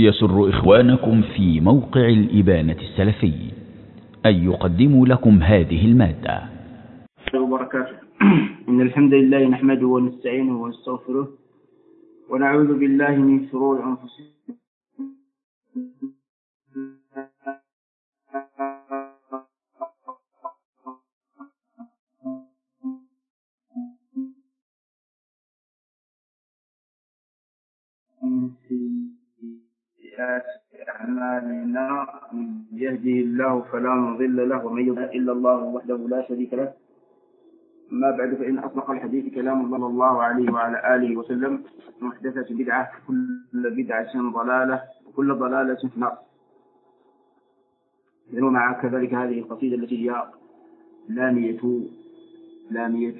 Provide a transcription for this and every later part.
يسر إخوانكم في موقع الإبانة السلفي أن يقدموا لكم هذه المادة وبركاته. إن الحمد لله نحمده ونستعينه ونستغفره ونعوذ بالله من شرور أنفسنا من سيئات أعمالنا، من يهده الله فلا مضل له ومن يضلل إلا الله وحده لا شريك له. أما بعد، فإن أصدق الحديث كلام الله صلى الله عليه وعلى آله وسلم. محدثة بدعة، كل بدعة ضلالة وكل ضلالة في النار. ومع كذلك هذه القصيدة التي هي لامية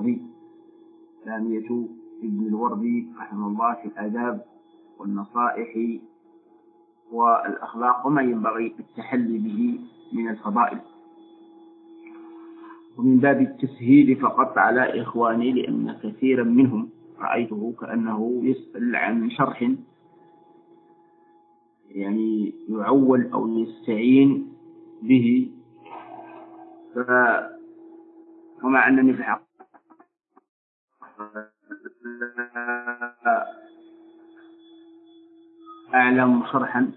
ابن الوردي رحمه الله في الآداب والنصائح والأخلاق وما ينبغي التحلي به من الفضائل. ومن باب التسهيل فقط على إخواني، لأن كثيرا منهم رأيته كأنه يسأل عن شرح يعني يعول أو يستعين به، ومع أنني في الحق أعلم شرحا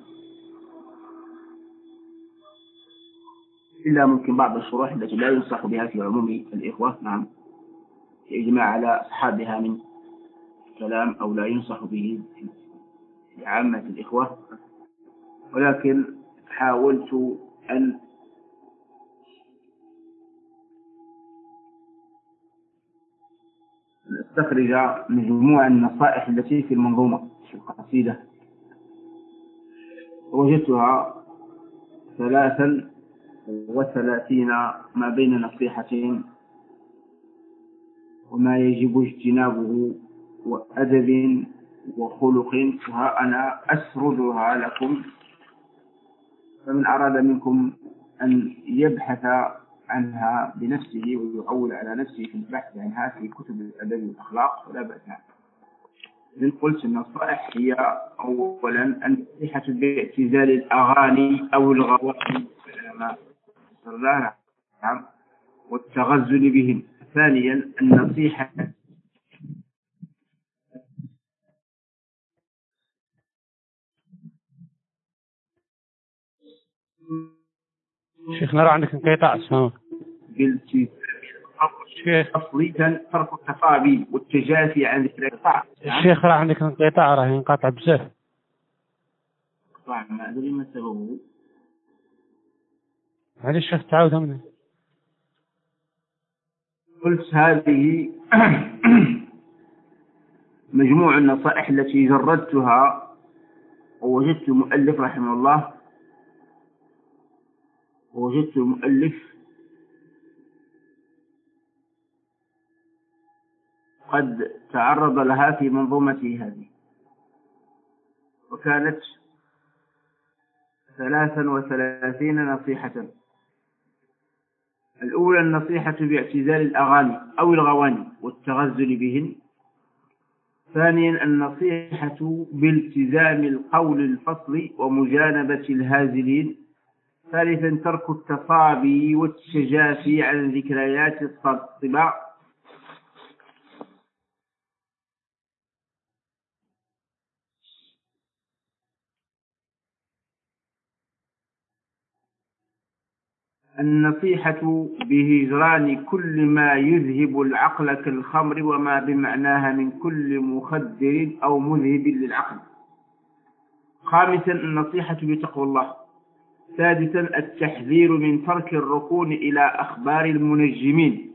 إلا ممكن بعض الشروح التي لا ينصح بها في عموم الإخوة، نعم، إجماع على أصحابها من كلام، أو لا ينصح به في عامة الإخوة. ولكن حاولت أن أستخرج مجموع النصائح التي في المنظومة في القصيدة، وجدتها 33 ما بين نصيحتين وما يجب اجتنابه وأدب وخلق، وها أنا أسردها لكم، فمن أراد منكم أن يبحث عنها بنفسه ويعول على نفسه في البحث عنها في كتب الأدب والأخلاق فلا بأس. من قلت النصائح هي أولا النصيحة باعتزال الأغاني أو الغواني والتغزل بهم. ثانيا النصيحة شيخ نرى عندك انقطاع اسمه ترك التصابي والتجافي عن ذكر القطاع. الشيخ راه عندك انقطاع، راه ينقطع بزاف. ما أدري ما سببه. هذه الشيخ تعاودها منه. قلت هذه مجموع النصائح التي جردتها، ووجدت المؤلف رحمه الله قد تعرض لها في منظومته هذه، وكانت 33 نصيحة. الأولى النصيحة باعتزال الأغاني أو الغواني والتغزل بهن. ثانيا النصيحة بالتزام القول الفصل ومجانبة الهازلين. ثالثا ترك التصابي والتجافي عن ذكريات الطباع. النصيحة بهجران كل ما يذهب العقل كالخمر وما بمعناها من كل مخدر أو مذهب للعقل. خامسا النصيحة بتقوى الله. سادسا التحذير من ترك الركون إلى أخبار المنجمين.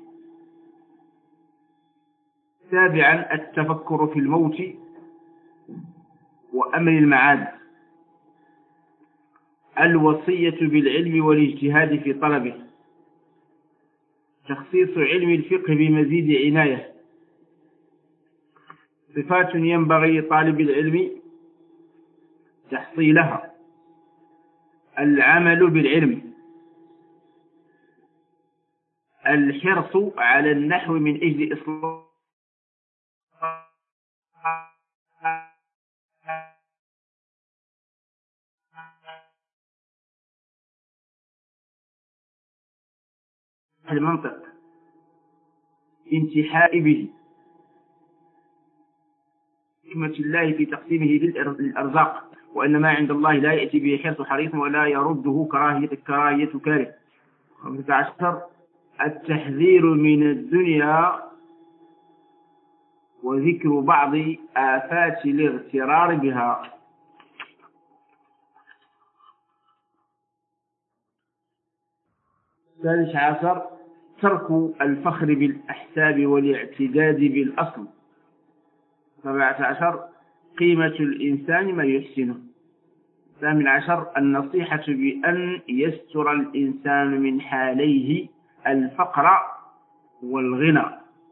سابعا التفكر في الموت وأمر المعاد. الوصية بالعلم والاجتهاد في طلبه. تخصيص علم الفقه بمزيد عناية. صفات ينبغي طالب العلم تحصيلها. العمل بالعلم. الحرص على النحو من أجل إصلاح المنطق انتحاء به حكمة الله في تقسيمه للأرزاق، وأن ما عند الله لا يأتي به حرص حريص ولا يرده كراهية كاره. 15 التحذير من الدنيا وذكر بعض آفات الاغترار بها. 16 ترك الفخر بالأحساب والاعتداد بالأصل. 17 قيمة الإنسان ما يحسنه. 18 النصيحة بأن يستر الإنسان من حاليه الفقر والغنى.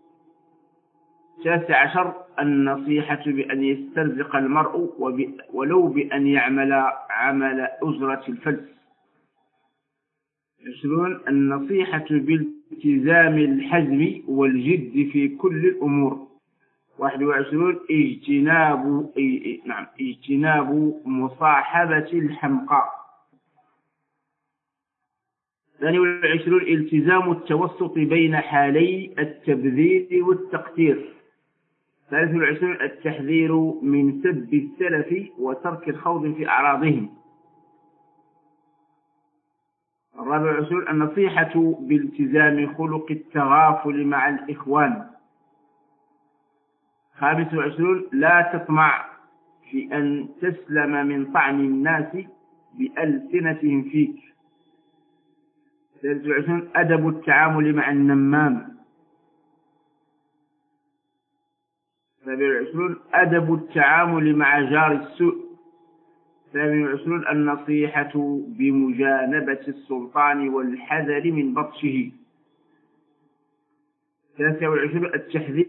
19 النصيحة بأن يسترزق المرء ولو بأن يعمل عمل أجرة الفلس. 20 النصيحة بالتزام الحزم والجد في كل الأمور. 21 اجتناب مصاحبة الحمقى. 22 التزام التوسط بين حالي التبذير والتقتير. 23 التحذير من سب السلف وترك الخوض في أعراضهم. 24 النصيحة بالتزام خلق التغافل مع الإخوان. 25 لا تطمع في أن تسلم من طعن الناس بألسنتهم فيك. 26 أدب التعامل مع النمام. 27 أدب التعامل مع جار السوء. 28 النصيحة بمجانبة السلطان والحذر من بطشه. 29 التحذير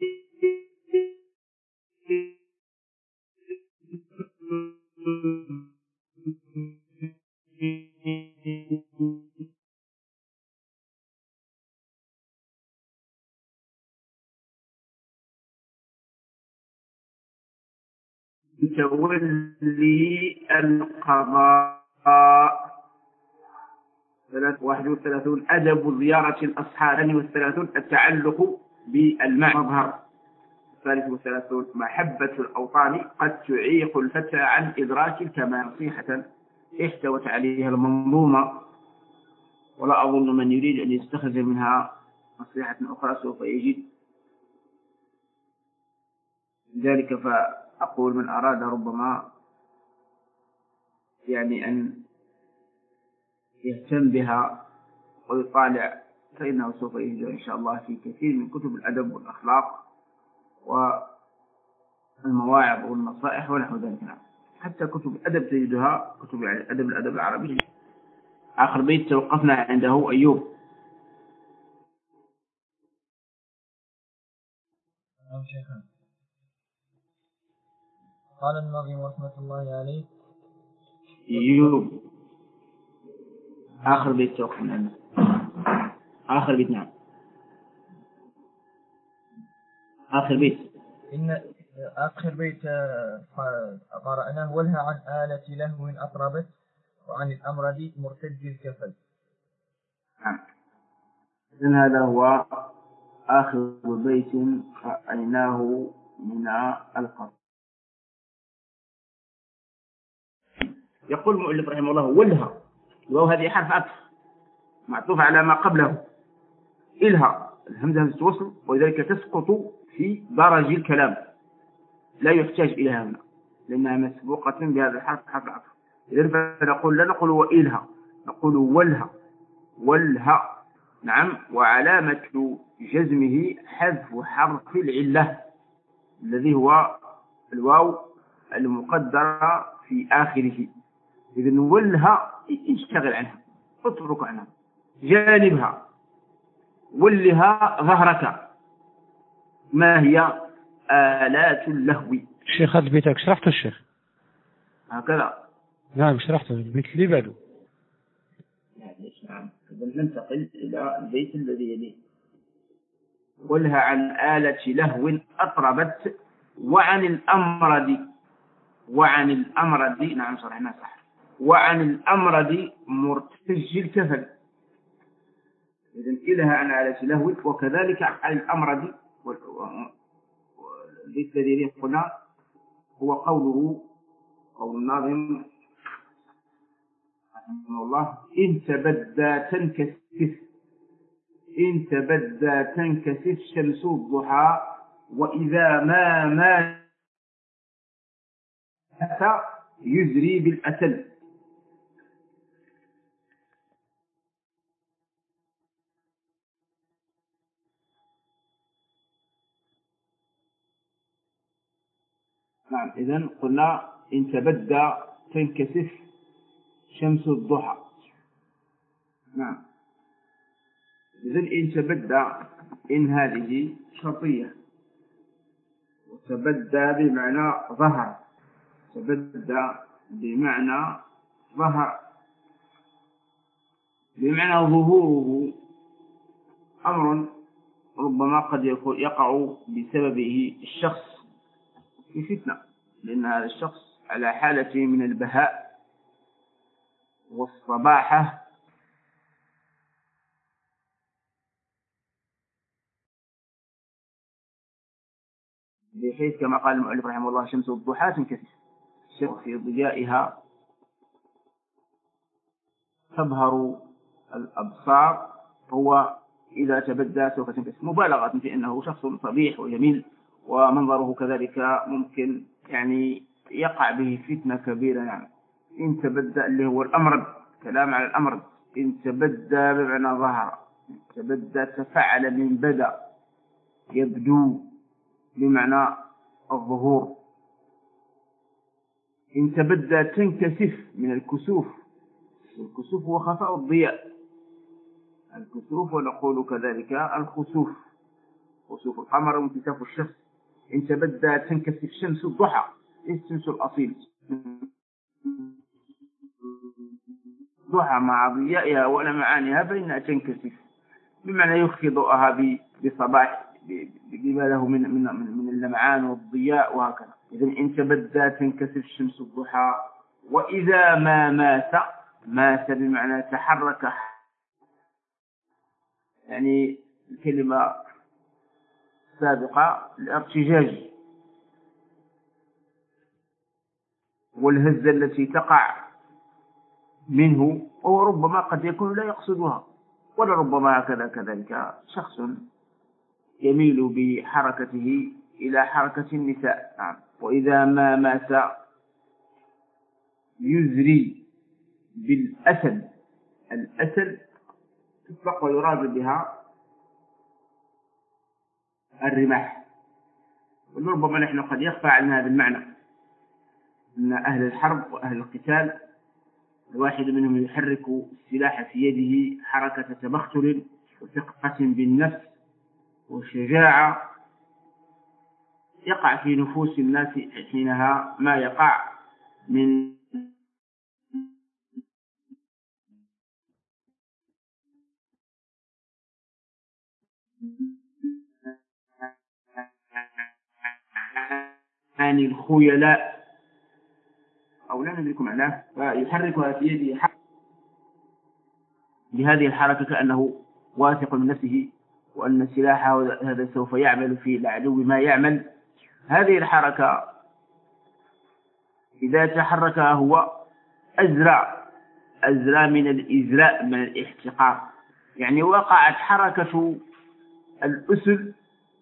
تولي القضاء. 31 أدب زيارة الأصحاب. 32 التعلق بالمظهر. 33 محبة الأوطان قد تعيق الفتى عن إدراك الكمال. نصيحة احتوت عليها المنظومة، ولا أظن من يريد أن يستخرج منها نصيحة أخرى سوف يجد ذلك. فأقول من أراد ربما أن يهتم بها ويطالع فإنه سوف يجد إن شاء الله في كثير من كتب الأدب والأخلاق والمواعظ والنصائح ونحو ذلك. حتى كتب الأدب تجدها، كتب الأدب العربي. آخر بيت توقفنا عنده أيوب. قال الناظم رحمة الله عليه أيوب آخر بيت توقفنا عنده. آخر بيت. نعم آخر بيت. إن آخر بيت قرأناه ولها عن آلة لهو أطربت وعن الأمرد مرتج الكفل. نعم إذن هذا هو آخر بيت رأيناه من القصر. يقول المؤلف رحمه الله ولها، وهذه حرف عطف معطوف على ما قبله. إلها الهمزة همزة وصل، ولذلك تسقط في درج الكلام، لا يحتاج إليها هنا لأنها مسبوقة بهذا الحرف حرف عطف. إذن فنقول لا نقول وإلها، نقول ولها. نعم. وعلامة جزمه حذف حرف العلة الذي هو الواو المقدرة في آخره. إذن ولها اشتغل عنها، اترك عنها، جانبها، ولها ظهرك. ما هي آلات اللهو؟ الشيخ هذا بيتك شرحته الشيخ؟ هكذا. نعم شرحته البيت اللي بعده. نعم. إذن ننتقل إلى البيت الذي يليه. ولها عن آلة لهو أطربت وعن الأمرد. نعم شرحنا صح. وعن الأمرد مرتج الكفل. إذن إلها عن آلة لهو، وكذلك عن الأمرد. والبيت الذي قلنا هو قول الناظم رحمه الله: إن تبدى تنكسف شمس الضحى، وإذا ما مات يزري بالأسل. نعم، إذن قلنا إن تبدى تنكسف شمس الضحى. نعم، إذن إن تبدى، إن هذه شرطية، وتبدى بمعنى ظهر. تبدى بمعنى ظهر، بمعنى ظهوره أمر ربما قد يقع بسببه الشخص في فتنة، لأن هذا الشخص على حالة من البهاء والصباحة، بحيث كما قال المؤلف رحمه الله: شمس الضحى تنكسف، الشمس في ضيائها تبهر الأبصار، هو إذا تبدى سوف تنكسف، مبالغة في أنه شخص صبيح وجميل، ومنظره كذلك ممكن يعني يقع به فتنة كبيرة. يعني إن تبدى اللي هو الأمر، كلام على الأمر. إن تبدى بمعنى ظهر، تبدى تفعل من بدأ، يبدو بمعنى الظهور. إن تبدى تنكسف من الكسوف، الكسوف هو خفاء الضياء، الكسوف، ونقول كذلك الخسوف، خسوف القمر وانكساف الشمس. إن تبدى تنكسف شمس الضحى، الشمس الأصيل، ضحى مع ضيائها ولمعانها فإنها تنكسف، بمعنى يخفي ضوءها بصباح بما له من اللمعان والضياء وهكذا. إذن إن تبدى تنكسف شمس الضحى، وإذا ما مات بمعنى تحرك، يعني الكلمة السابقة الارتجاج والهزة التي تقع منه، وربما قد يكون لا يقصدها، ولربما هكذا كذلك شخص يميل بحركته إلى حركة النساء. نعم. وإذا ما مات يزري بالأسل. الأسل تطلق ويراد بها الرماح، وربما نحن قد يخفى عنا هذا المعنى، أن أهل الحرب وأهل القتال الواحد منهم يحرك السلاح في يده حركة تبختر وثقة بالنفس وشجاعة، يقع في نفوس الناس حينها ما يقع من الخيلاء، أو لا ندرك معناه، فيحركها في يده بهذه الحركة كأنه واثق من نفسه، وأن سلاحه هذا سوف يعمل في العدو ما يعمل. هذه الحركة إذا تحركها هو أزرى من الإزراء، من الاحتقار، يعني وقعت حركة الأسل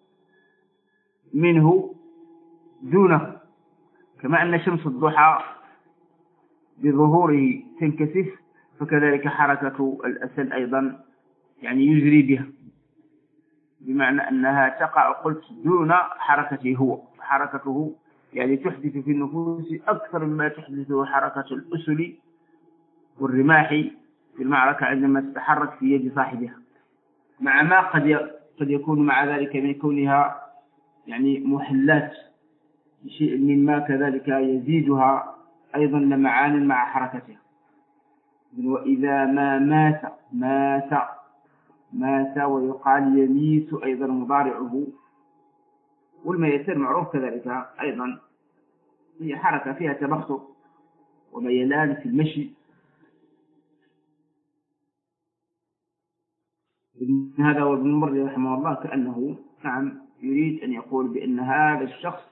منه دونه، كما أن شمس الضحى بظهوره تنكسف، فكذلك حركة الأسل أيضا يعني يجري بها، بمعنى أنها تقع قلت دون حركته هو، حركته يعني تحدث في النفوس أكثر مما تحدث حركة الأسل والرماح في المعركة عندما تتحرك في يد صاحبها، مع ما قد يكون مع ذلك من كونها يعني محلات بشيء مما كذلك يزيدها أيضا لمعان مع حركتها. وإذا ما مات ويقال يميت أيضا مضارعه، والميت المعروف كذلك أيضا هي حركة فيها تبختر وميلان في المشي. هذا هو ابن المري رحمه الله كأنه نعم يريد أن يقول بأن هذا الشخص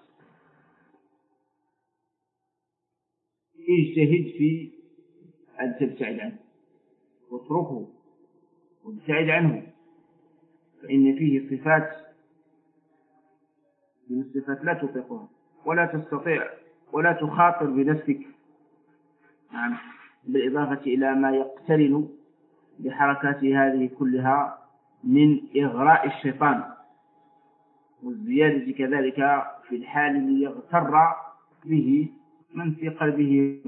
يجتهد في أن تبتعد عنه واتركه وابتعد عنه، فإن فيه صفات من الصفات لا تطيقها ولا تستطيع ولا تخاطر بنفسك، نعم، بالإضافة إلى ما يقترن بحركات هذه كلها من إغراء الشيطان والزيادة كذلك في الحال اللي يغتر به من في قلبه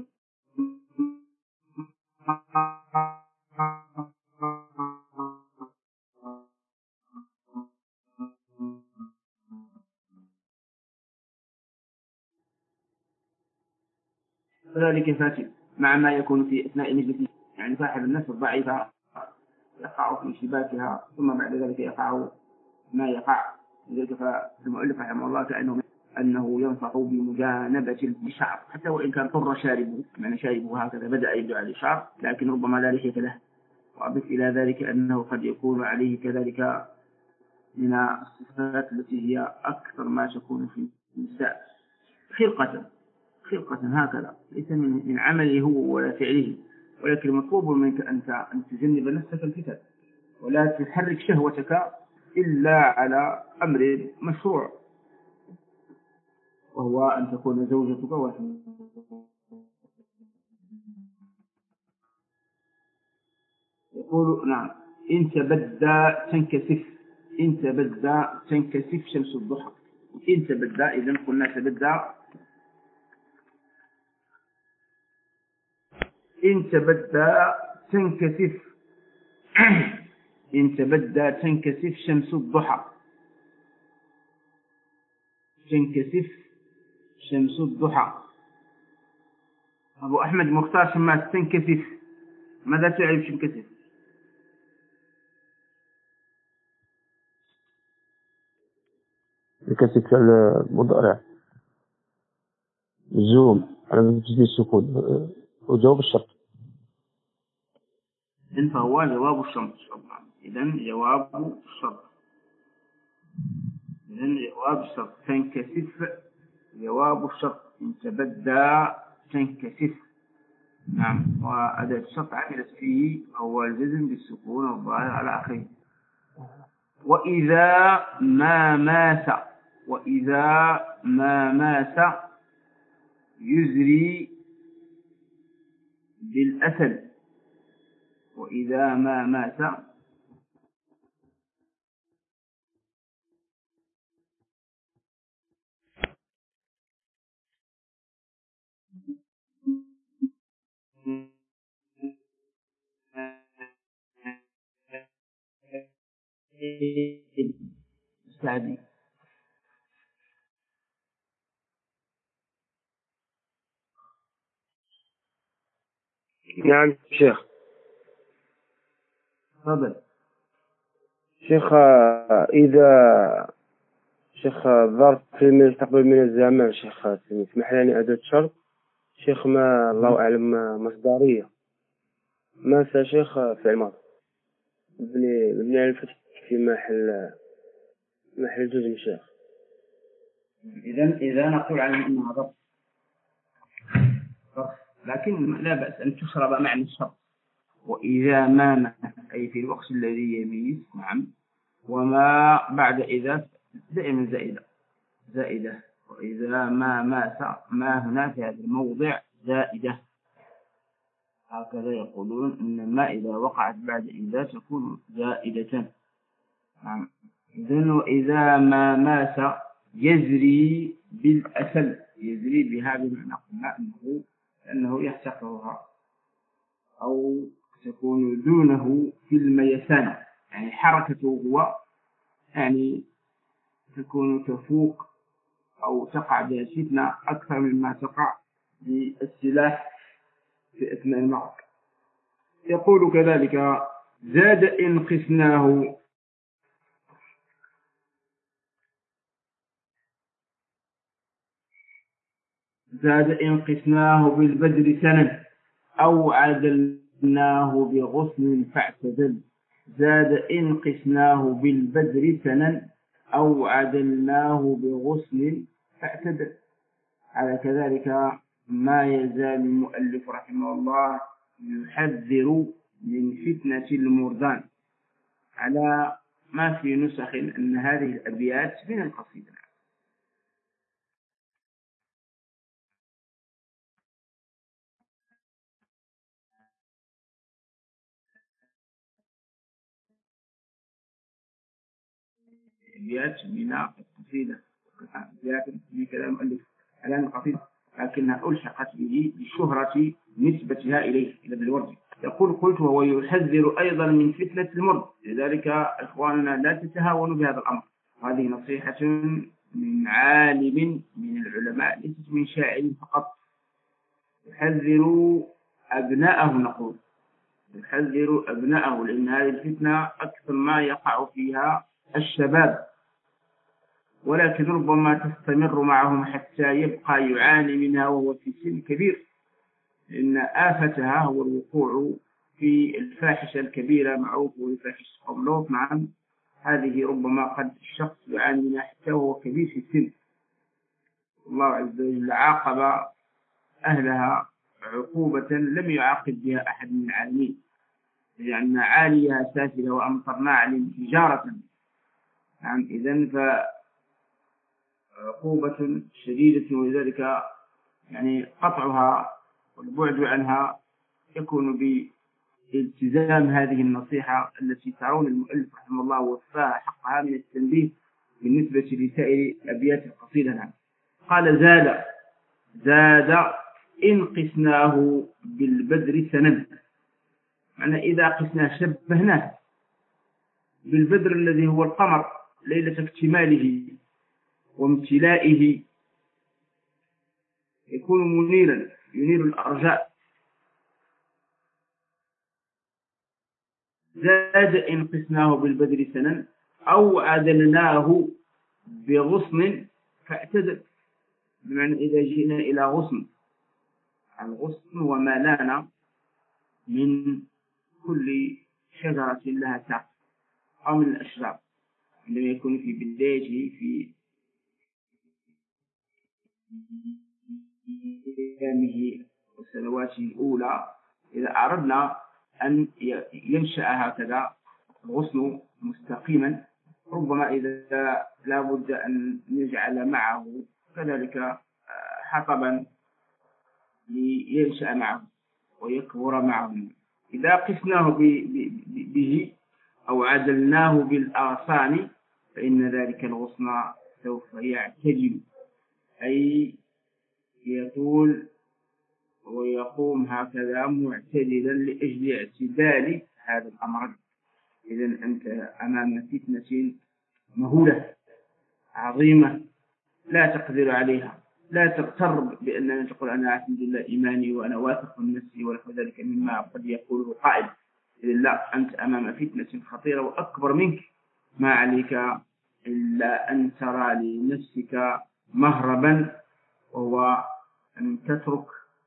ذلك فاسد، مع ما يكون في أثناء مجلسه، يعني صاحب النفس الضعيفة يقع في شباكها ثم بعد ذلك يقع ما يقع. لذلك فالمؤلف رحمه الله كأنه ينصح بمجانبة الشعر حتى وإن كان طر شاربه، يعني شاربه هكذا بدأ يبدو عليه شعر لكن ربما لا لحية له. وأضف إلى ذلك أنه قد يكون عليه كذلك من الصفات التي هي أكثر ما تكون في النساء خلقة هكذا، ليس من عمله هو ولا فعله، ولكن مطلوب منك أن تجنب نفسك الفتن ولا تحرك شهوتك إلا على أمر مشروع، وهو أن تكون زوجتك واحدة. يقول نعم إن تبدى تنكسف شمس الضحى. إن تبدى إذا قلنا تبدى، إن تبدى تنكسف شمس الضحى. تنكسف شمس الضحى. أبو أحمد مختار شماس تنكسف، ماذا تعرف تنكسف؟ يكسب المضارع الزوم على تجديد السكون وجواب الشرط. إن فهو جواب الشرط. إذن جواب الشرط تنكسف جواب الشرط. إن تبدى تنكسف، نعم، وأداة الشرط عملت فيه هو الجزم بالسكون والظاهر على آخره. وإذا ما ماس يزري بالأسل. وإذا ما ماس استعدي. نعم شيخ. تفضل شيخ. إذا شيخ ظرف في المستقبل من الزمان شيخ اسمح لي أداة شرط شيخ، ما الله أعلم مصدرية ماس شيخ في الماضي مبني على الفتح في محل جزم شيخ. إذا نقول عليه إنها ظرف، لكن لا بأس أن تشرب معنى الشرط. وإذا ما مات أي في الوقت الذي يميز، نعم، وما بعد إذا دائما زائدة. وإذا ما مات ما هنا في هذا الموضع زائدة، هكذا يقولون إن ما إذا وقعت بعد إذا تكون زائدة، نعم. إذن وإذا ما مات يزري بالأسل، يزري بهذا المعنى قلنا أنه يحتقرها أو تكون دونه في الميسان، يعني حركته هو يعني تكون تفوق أو تقع بالفتنة أكثر مما تقع بالسلاح في أثناء المعركة. يقول كذلك زاد إن قسناه. زاد إن قسناه بالبدر سنا أو عدلناه بغصن فاعتدل. زاد إن قسناه بالبدر سنا أو عدلناه بغصن فاعتدل. على كذلك ما يزال المؤلف رحمه الله يحذر من فتنة المردان، على ما في نسخ أن هذه الأبيات من القصيدة. أبيات من القصيدة، أبيات من كلام المؤلف على القصيدة، لكنها ألحقت به بشهرة نسبتها إليه إلى ابن الوردي. يقول: قلت وهو يحذر أيضا من فتنة المرد، لذلك إخواننا لا تتهاونوا بهذا الأمر. هذه نصيحة من عالم من العلماء، ليست من شاعر فقط. يحذر أبناءه، نقول يحذر أبناءه، لأن هذه الفتنة أكثر ما يقع فيها الشباب، ولكن ربما تستمر معهم حتى يبقى يعاني منها وهو في سن كبير، لأن آفتها هو الوقوع في الفاحشة الكبيرة، معروف والفاحشة قوم لوط. نعم، هذه ربما قد الشخص يعاني منها حتى وهو كبير في السن. الله عز وجل عاقب أهلها عقوبة لم يعاقب بها أحد من العالمين، لأن عاليها سافلة وأمطرنا عليهم حجارة. نعم، إذن فعقوبة شديدة، ولذلك يعني قطعها والبعد عنها يكون بالتزام هذه النصيحة التي ترون المؤلف رحمه الله وفاها حقها من التنبيه بالنسبة لسائر أبيات القصيدة. نعم. قال: زاد إن قسناه بالبدر سنا، معنى إذا قسناه شبهناه بالبدر الذي هو القمر ليلة اكتماله وامتلائه، يكون منيرا ينير الأرجاء. زاد إن قسناه بالبدر سنا أو عدلناه بغصن فاعتدل، بمعنى إذا جئنا إلى غصن، الغصن وما لان من كل شجرة لها ساق أو من الأشجار، عندما يكون في بدايته في أيامه وسنواته الأولى، إذا أردنا أن ينشأ هكذا الغصن مستقيما، ربما إذا لا بد أن نجعل معه كذلك حطبا لينشأ معه ويكبر معه. إذا قسناه به أو عدلناه بالأغصان فإن ذلك الغصن سوف يعتدل، أي يطول ويقوم هكذا معتدلا لأجل اعتدال هذا الأمر. إذن أنت أمام فتنة مهولة عظيمة لا تقدر عليها. لا تغتر بأننا تقول أنا الحمد لله إيماني وأنا واثق من نفسي ونحو ذلك مما قد يقوله قائل. إذن لا، أنت أمام فتنة خطيرة وأكبر منك، ما عليك إلا أن ترى لنفسك مهربا، وهو أن تترك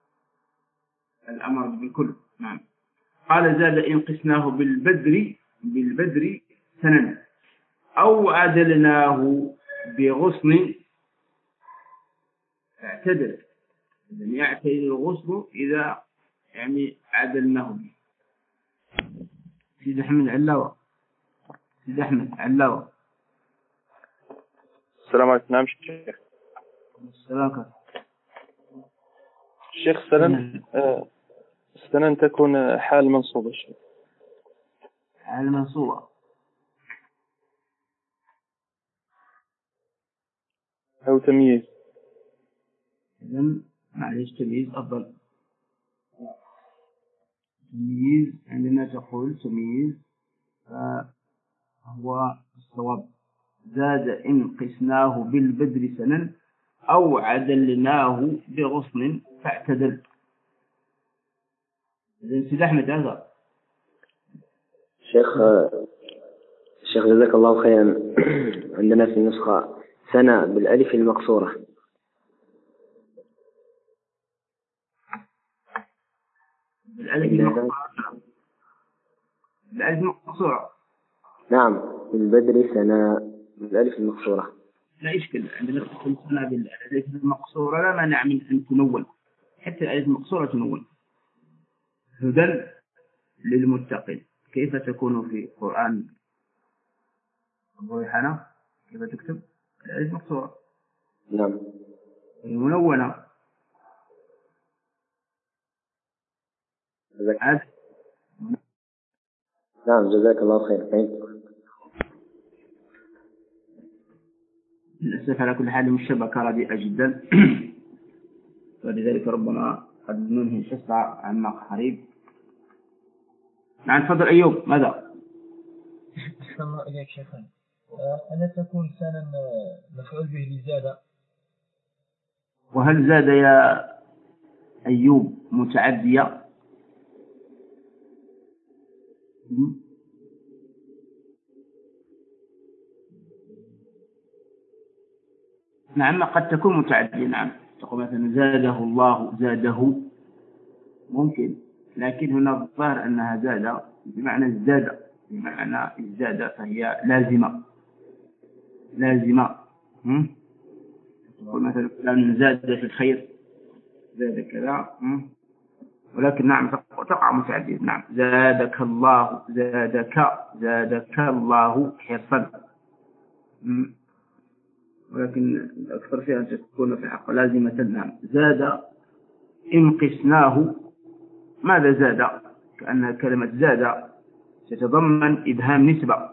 الأمر بكل. نعم. قال: زاد إن قسناه بالبدر سنا أو عدلناه بغصن اعتدل. إذن يعتدل الغصن إذا يعني عدلناه به. سيد أحمد علاوة. السلام عليكم. نعم شيخ. السلام. الشيخ سنن تكون حال منصوبة. الشيخ حال منصوبة أو تمييز. إذن معليش تمييز أفضل. تمييز عندما تقول تمييز فهو الصواب. زاد إن قسناه بالبدر سنا أو عدلناه بغصن فاعتدل. إذن سيد أحمد هذا. شيخ جزاك الله خيرا. عندنا في النسخة سنة بالألف المقصورة. بالألف المقصورة. بالألف المقصورة. نعم، البدر سنة بالألف المقصورة. لا إشكال، عندما تدخل سنة بالألف المقصورة لا مانع من أن تنون، حتى الألف المقصورة تنون. هدى للمتقين كيف تكون في القرآن أبو ريحانة؟ كيف تكتب الألف المقصورة؟ نعم المنونة. نعم جزاك الله خير. فهمت. للأسف على كل حال الشبكة رديئة جدا ولذلك ربما قد ننهي الحصة عما قريب. نعم تفضل أيوب. ماذا؟ أحسن الله إليك شيخنا. ألا تكون سنا مفعول به لزاد؟ وهل زاد يا أيوب متعدية؟ نعم قد تكون متعدية. نعم تقول مثلا زاده الله، زاده ممكن، لكن هنا الظاهر أنها زاد بمعنى ازداد، بمعنى ازداد، فهي لازمة. تقول مثلا فلان زاد في الخير، زاد كذا، ولكن نعم تقع متعدية. نعم زادك الله، زادك الله حرصا، ولكن الأكثر فيها أن تكون في حق لازمة. نعم زاد إن قسناه. ماذا زاد؟ كأن كلمة زاد تتضمن إبهام نسبة.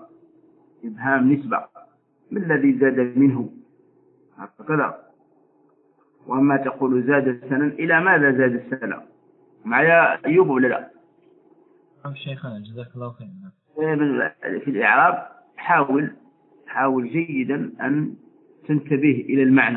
ما الذي زاد منه؟ هكذا. وأما تقول زاد السنة، إلى ماذا زاد السنة؟ معايا أيوب ولا لا؟ نعم شيخنا جزاك الله خير. في الإعراب حاول جيدا أن تنتبه إلى المعنى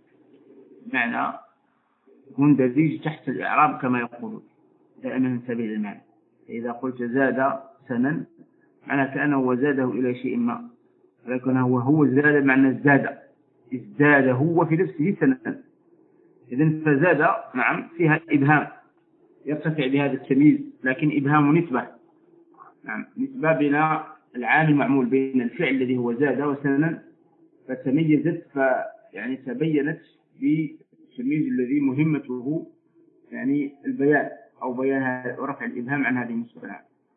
مندرج تحت الإعراب كما يقولون، دائما انتبه إلى المعنى. إذا قلت زاد سنا معنى كأنه وزاده إلى شيء ما، ولكن هو زاد معنى ازداد هو في نفسه سنا. إذن فزاد نعم فيها إبهام يرتفع بهذا التمييز، لكن إبهام نسبة. نعم نسبة بين العامل المعمول بين الفعل الذي هو زاد وسنا، فتميزت يعني تبينت بالتمييز الذي مهمته يعني البيان أو بيان ورفع الإبهام عن هذه النسبة.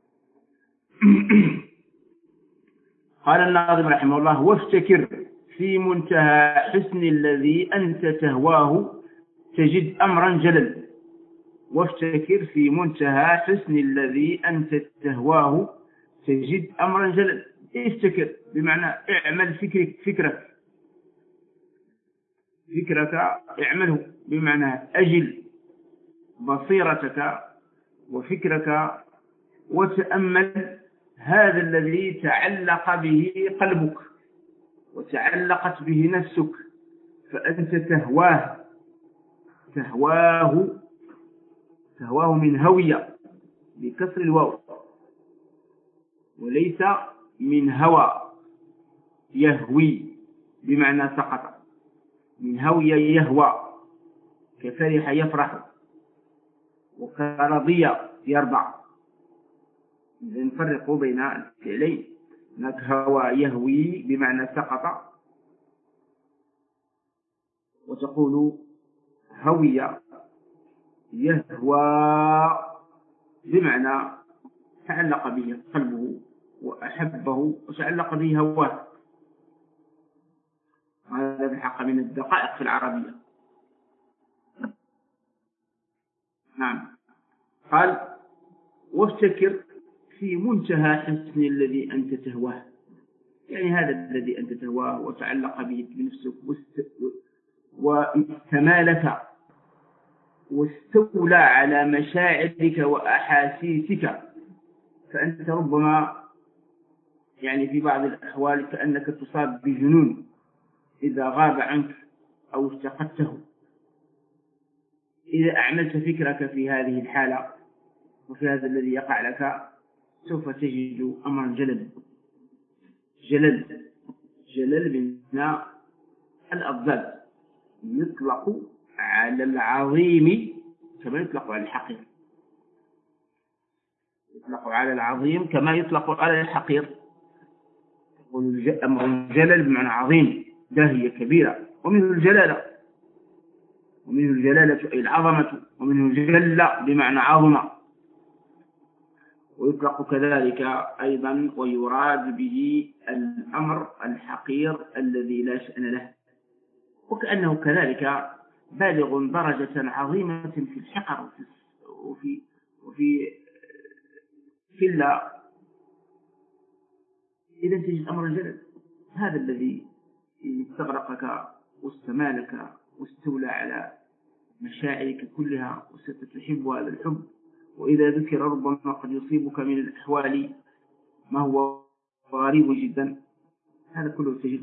قال الناظم رحمه الله: وافتكر في منتهى حسن الذي أنت تهواه تجد أمرا جلل. وافتكر في منتهى حسن الذي أنت تهواه تجد أمرا جلل. افتكر بمعنى اعمل فكرك اعمله، بمعنى أجل بصيرتك وفكرك وتأمل هذا الذي تعلق به قلبك وتعلقت به نفسك، فأنت تهواه من هوية بكسر الواو، وليس من هوى يهوي بمعنى سقط. من هوي يهوى كفرح يفرح وكرضي يرضع. إذا نفرق بين الفعلين. هناك هوى يهوي بمعنى سقط، وتقول هوي يهوى بمعنى تعلق به قلبه وأحبه وتعلق به هواه. هذا بالحق من الدقائق في العربية. نعم قال: وافتكر في منتهى حسن الذي أنت تهواه، يعني هذا الذي أنت تهواه وتعلق به بنفسك واستمالك واستولى على مشاعرك وأحاسيسك، فأنت ربما يعني في بعض الأحوال كأنك تصاب بجنون إذا غاب عنك أو افتقدته. إذا أعملت فكرك في هذه الحالة وفي هذا الذي يقع لك سوف تجد أمرا جلل من الأضداد، يطلق على العظيم كما يطلق على الحقير. على العظيم كما يطلق على الحقير. يقول أمر جلل بمعنى عظيم، داهية كبيرة، ومنه الجلالة، ومنه الجلالة أي العظمة، ومنه جل بمعنى عظمة. ويطلق كذلك أيضا ويراد به الأمر الحقير الذي لا شأن له، وكأنه كذلك بالغ درجة عظيمة في الحقر وفي الله. إذا تجد أمر الجلل هذا الذي استغرقك واستمالك واستولى على مشاعرك كلها وستتحب هذا الحب. وإذا ذكر ربما قد يصيبك من الأحوال ما هو غريب جدا. هذا كله تجد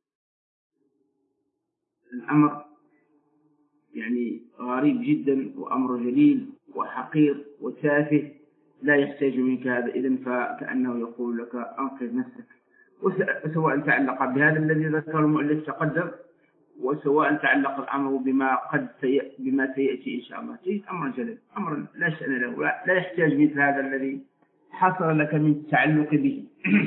الأمر يعني غريب جدا، وأمر جليل وحقير وتافه لا يحتاج منك هذا. إذن فكأنه يقول لك أنقذ نفسك، وسواء تعلق بهذا الذي ذكر المؤلف تقدم، وسواء تعلق الأمر بما سيأتي إن شاء الله. تجد أمر جلل، أمر لا شأن له، لا يحتاج مثل هذا الذي حصل لك من التعلق به.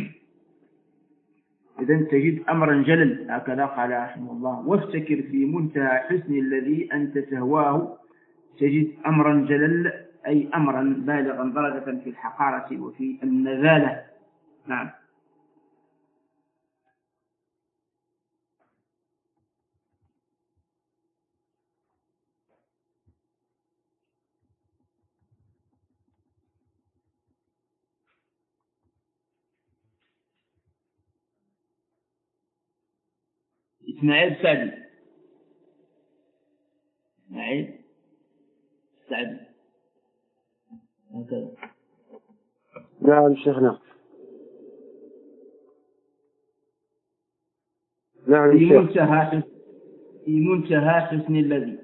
إذن تجد أمرا جلل، هكذا قال رحمه الله: وافتكر في منتهى حسن الذي أنت تهواه. تجد أمرا جلل أي أمرا بالغا درجة في الحقارة وفي النذالة. نعم. إسماعيل سعدي. إسماعيل سعدي هكذا. نعم شيخنا. نعم في منتهى حسن الذي.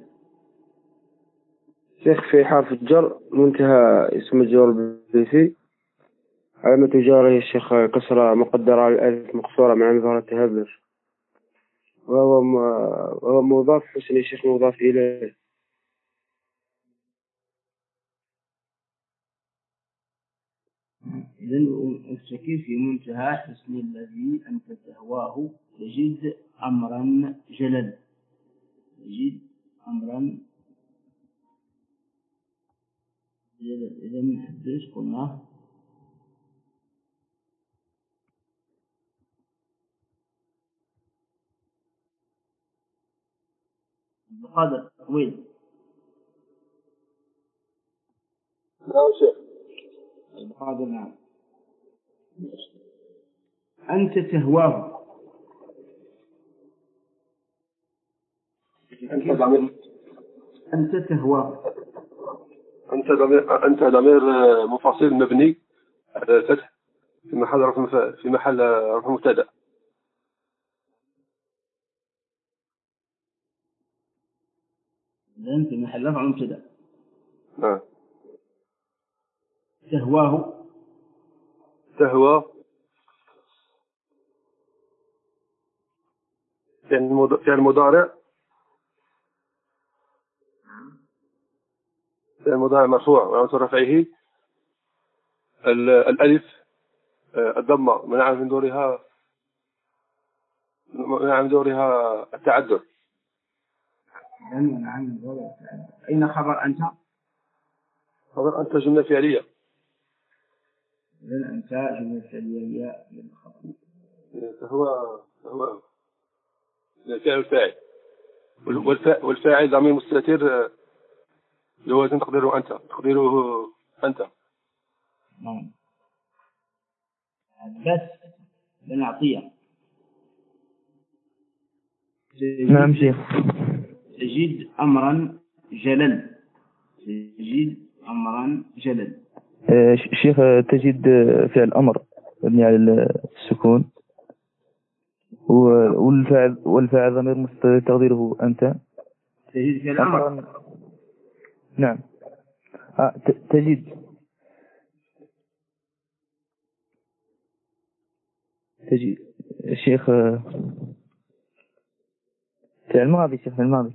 شيخ في حرف الجر منتهى اسم الجر بالفي، علامة جاره الشيخ كسرة مقدرة على الألف مقصورة مع نظارة تهبش، وهو مضاف حسن الشيخ مضاف إليه. إذن الشكير في منتهى حسن الذي أنت تهواه. تجد أمرا جلل، تجد أمرا جلل. إذن حدث قلنا بقدر طويل. نعم شيخ. القادر. نعم. أنت تهواه. أنت تهواه. أنت ضمير مفصل مبني على الفتح في محل رفع مبتدأ. إذن في محل رفع مبتدأ. نعم. تهواه. تهوى فعل مضارع. فعل مضارع مرفوع وعلامة رفعه الألف الضمة منع من دورها التعذر. أين خبر أنت؟ خبر أنت جملة فعلية. إذن أنت جملة فعلية. هو الفعل الفاعل، والفاعل ضمير مستتر جوازا تقديره أنت. نعم. بس بنعطيه. نعم شيخ. تجد أمرا جلل. تجد أمرا جلل. شيخ تجد فعل أمر مبني على السكون، والفاعل ضمير مستتر تقديره أنت. تجد فعل أمر. نعم. تجد الشيخ فعل الماضي. شيخ الماضي.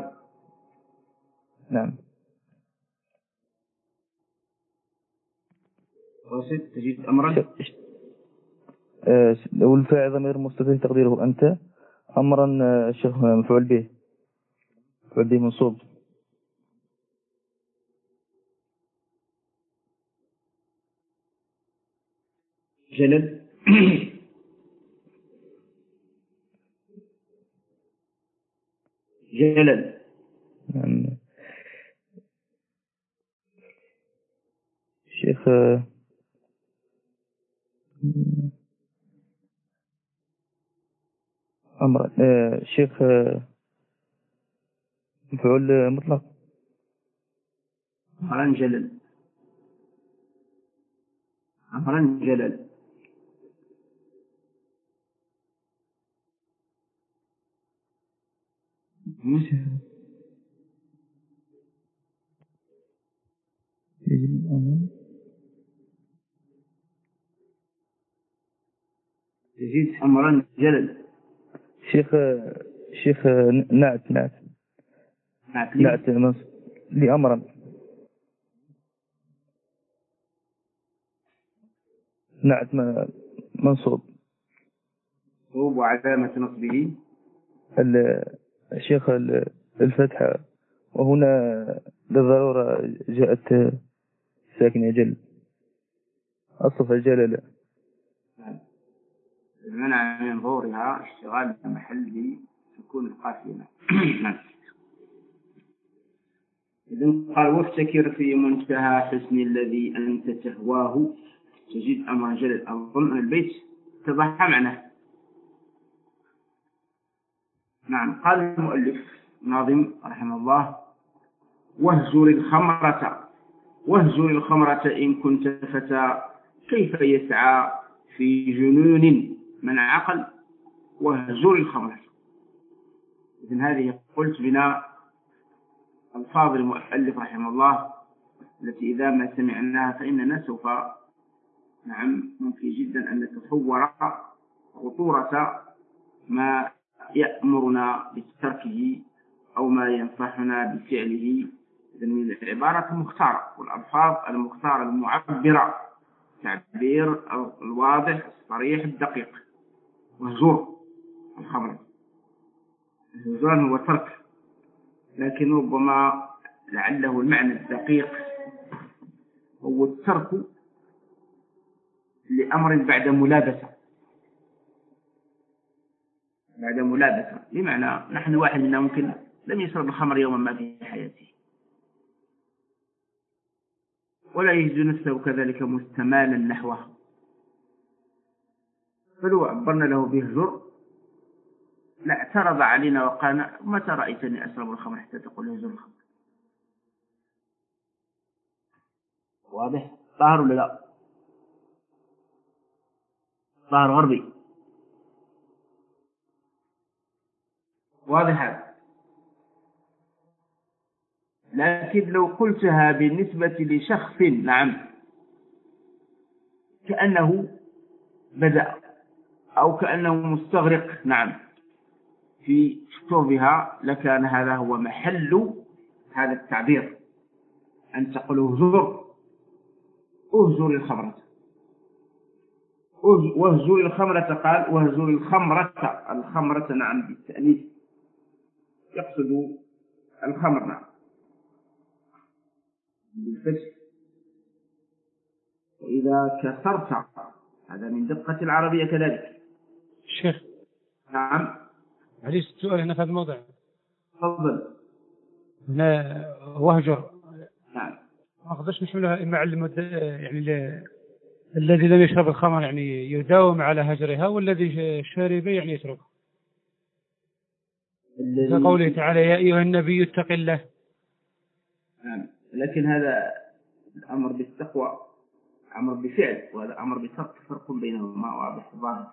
نعم. وست تجد أمرا. والفاعل ضمير مستتر تقديره أنت. أمرا الشيخ مفعول به منصوب. جلل. جلل. شيخ أمر شيخ مفعول مطلق. أمرا جلل. أمرا جلل. تجد أمرا جلل. شيخ نعت لأمرا. نعت منصوب. وعلامة نصبه الشيخ الفتحة، وهنا للضرورة جاءت ساكنة جل أصف الجلل. المنع من ظهورها اشتغال محل بسكون القافية. إذن قال وافتكر في منتهى حسن الذي أنت تهواه تجد أمر جلل. أظن أن البيت اتضح معناه. نعم. قال المؤلف ناظم رحمه الله: واهجر الخمرة إن كنت فتى، كيف يسعى في جنون من عقل. واهجر الخمرة. إذن هذه قلت بنا ألفاظ المؤلف رحمه الله التي إذا ما سمعناها فإننا سوف ممكن جدا أن نتصور خطورة ما يأمرنا بتركه أو ما ينصحنا بفعله. من العبارة المختارة والألفاظ المختارة المعبرة، تعبير الواضح الصريح الدقيق. وهجر الخمر، الهجران هو ترك، لكن ربما لعله المعنى الدقيق هو الترك لأمر بعد ملابسة. بمعنى نحن واحد منا ممكن لم يشرب الخمر يوما ما في حياته، ولا يجد نفسه كذلك مستمالا نحوه، فلو عبرنا له بهجر لا اعترض علينا وقال: متى رأيتني أشرب الخمر حتى تقول هجر الخمر؟ واضح؟ ظاهر ولا لا؟ ظاهر غربي. واضح هذا. لكن لو قلتها بالنسبة لشخص كأنه بدأ أو كأنه مستغرق في شربها، لكان هذا هو محل هذا التعبير، أن تقول اهجر الخمرة. واهجر الخمرة، قال واهجر الخمرة بالتأنيث، يقصد الخمر بالفتح. وإذا كسرت، هذا من دقة العربية كذلك. الشيخ نعم. عليه السؤال هنا في هذا الموضع. تفضل. هنا وهجر. نعم. ما أقدرش نحملها مع يعني الذي لم يشرب الخمر يعني يداوم على هجرها، والذي شرب يعني يترك. كقوله تعالى: يا أيها النبي اتق الله. نعم. لكن هذا الأمر بالتقوى أمر بفعل، وهذا أمر بترك، فرق بينهما واضح ظاهر.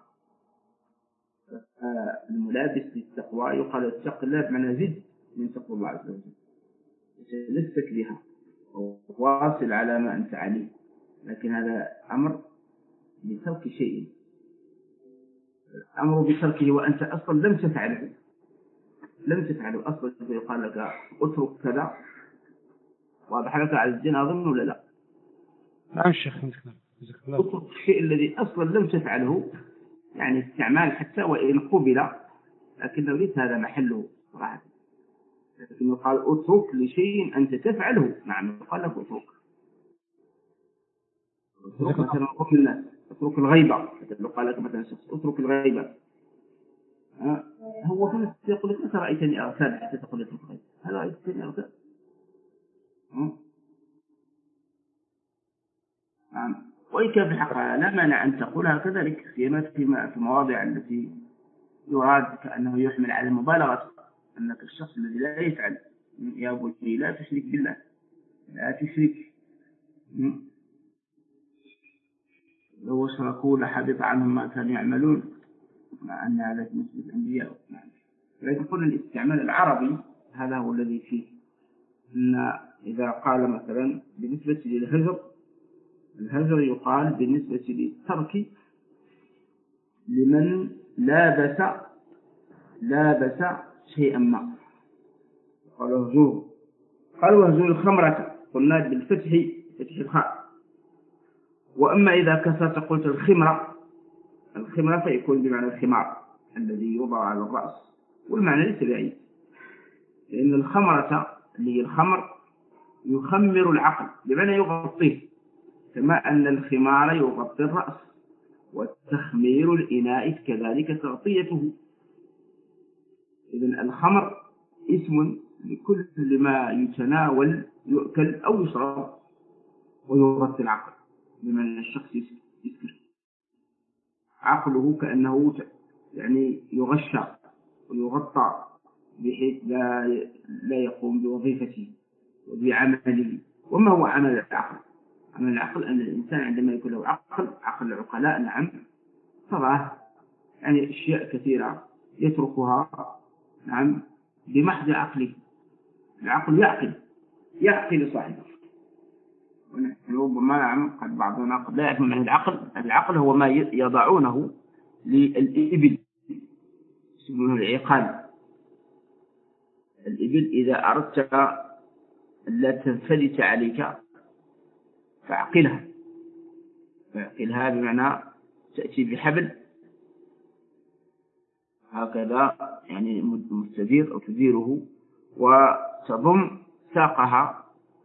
الملابس للتقوى يقال اتق الله بمعنى زد من تقوى الله عز وجل، تمسك بها وواصل على ما أنت عليه. لكن هذا أمر بترك شيء، الأمر بتركه وأنت أصلا لم تفعله أصلا. يقال لك اترك كذا، واضح لك على الدين أظن ولا لا؟ نعم شيخ. اترك الشيء الذي أصلا لم تفعله، يعني استعمال حتى وإن قبل، لكنه ليس هذا محله صراحة. لكنه قال اترك لشيء أنت تفعله. نعم، قال لك اترك مثلا قم الناس، اترك الغيبة. لو قال لك مثلا شخص اترك الغيبة، هو في نفسه يقول لك متى رأيتني أغتاب حتى تقول اترك الغيبة؟ هل رأيتني أغتاب؟ نعم. وإن كان في الحقيقة لا مانع أن تقولها كذلك، في مواضع التي يراد كأنه يحمل على المبالغة، أنك الشخص الذي لا يفعل، يا بني لا تشرك بالله، لا تشرك، لو أشركوا لحبط عنهم ما كانوا يعملون، مع أن هذا بالنسبة للأنبياء. لكن كل الاستعمال العربي هذا هو الذي فيه، أن إذا قال مثلا بالنسبة للهجر، الهجر يقال بالنسبة للترك لمن لابس شيئا ما، قال وهجور. قال وهجور الخمرة، قلنا بالفتح، فتح الخاء. وأما إذا كسرت قلت الخمرة فيكون بمعنى الخمار الذي يوضع على الرأس، والمعنى ليس بعيد، لأن الخمرة اللي هي الخمر يخمر العقل بمعنى يغطيه، كما أن الخمار يغطي الرأس، والتخمير الإناء كذلك تغطيته. إذن الخمر اسم لكل ما يتناول، يؤكل أو يشرب ويغطي العقل، بمعنى الشخص يسكر عقله كأنه يعني يغشى ويغطى، بحيث لا يقوم بوظيفته وبعمله. وما هو عمل العقل؟ عمل العقل أن الإنسان عندما يكون له عقل العقلاء، نعم، تراه يعني أشياء كثيرة يتركها، نعم، بمحض عقله. العقل يعقل صاحبه. ونحن ربما نعم قد بعضنا قد لا يعرف معنى العقل. العقل هو ما يضعونه للإبل، يسمونه العقال. الإبل إذا أردت لا تنفلت عليك فاعقلها بمعنى تأتي بحبل هكذا يعني مستدير أو تديره، وتضم ساقها